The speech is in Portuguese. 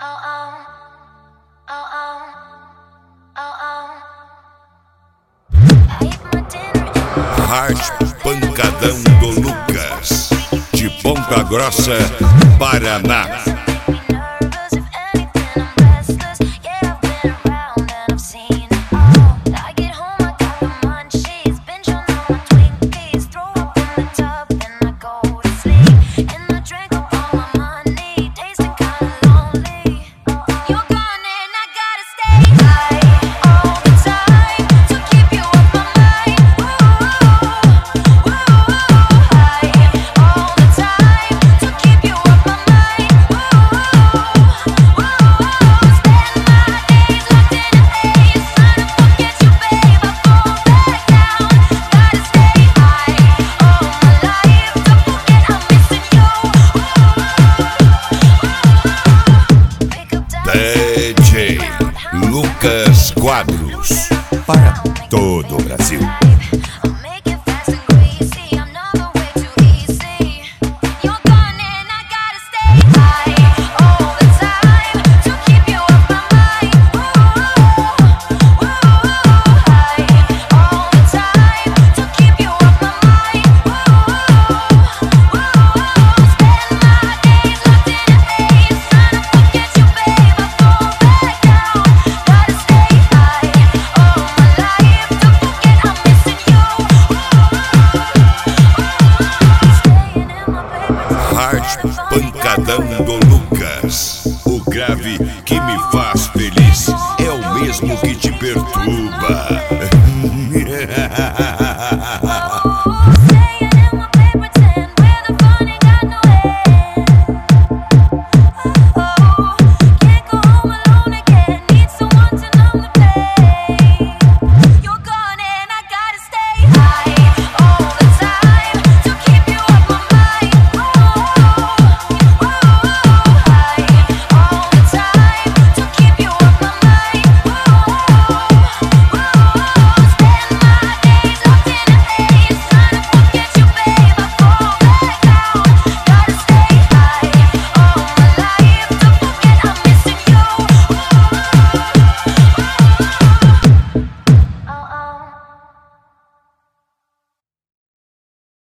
Hard Pancadão do Lucas, de Ponta Grossa, Paraná. DJ Lucas Quadros, para todo o Brasil. Pancadão do Lucas, o grave que me faz feliz é o mesmo que te perturba.